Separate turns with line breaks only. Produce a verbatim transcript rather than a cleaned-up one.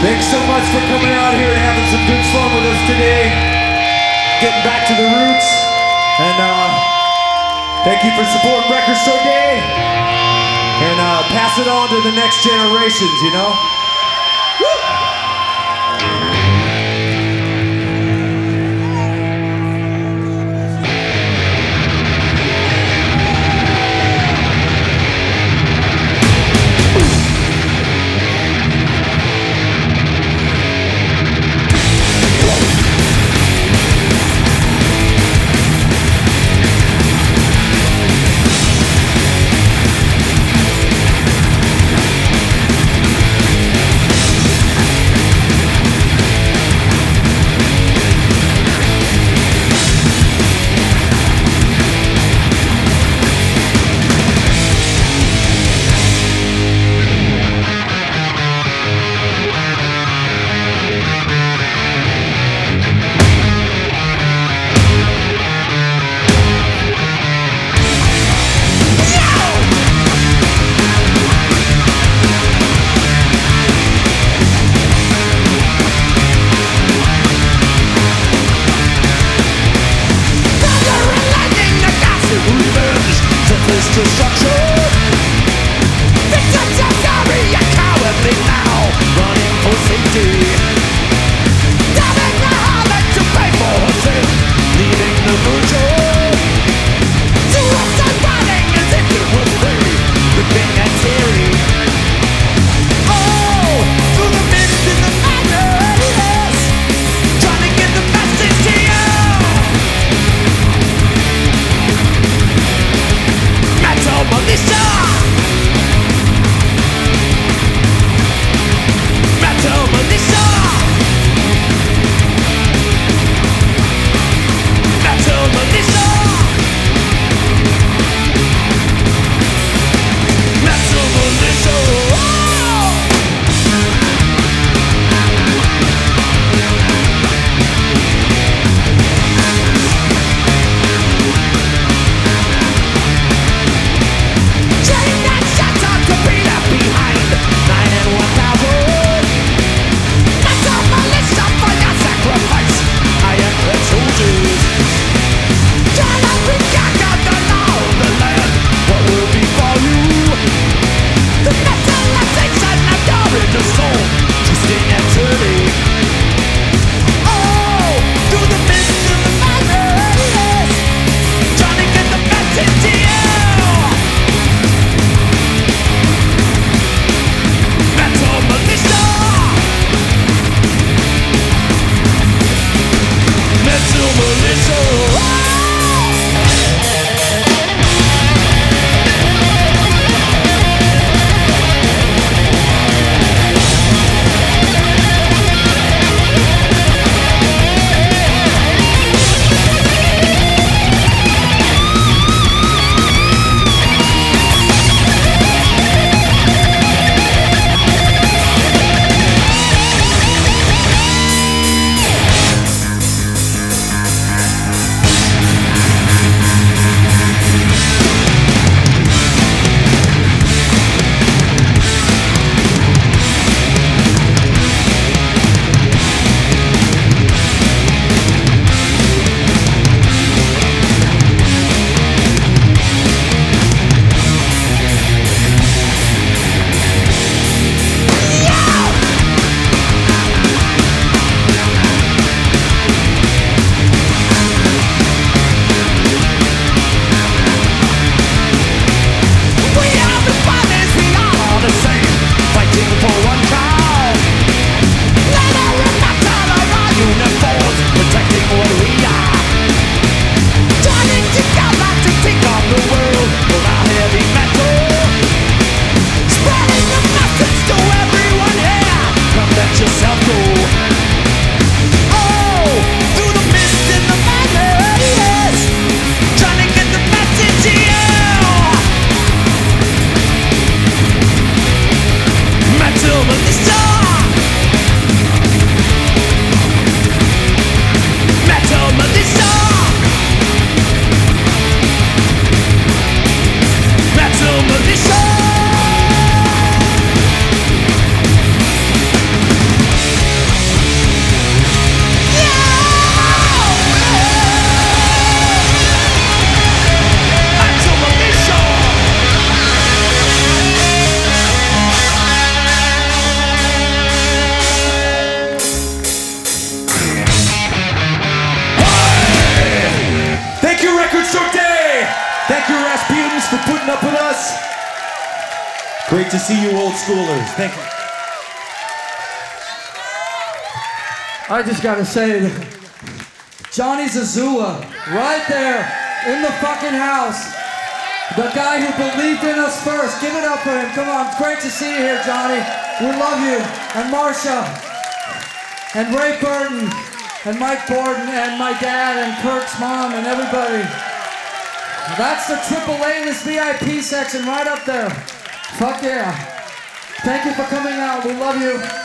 Thanks so much for coming out here and having some good fun with us today. Getting back to the roots. And uh, thank you for supporting Record Store Day. And uh, pass it on to the next generations, you know? Woo! to see you old schoolers. Thank you.
I just gotta say, Johnny Zazula, right there in the fucking house. The guy who believed in us first. Give it up for him. Come on, it's great to see you here, Johnny. We love you. And Marsha, and Ray Burton, and Mike Borden, and my dad, and Kirk's mom, and everybody. That's the Triple A, this V I P section right up there. Fuck yeah. Thank you for coming out. We love you.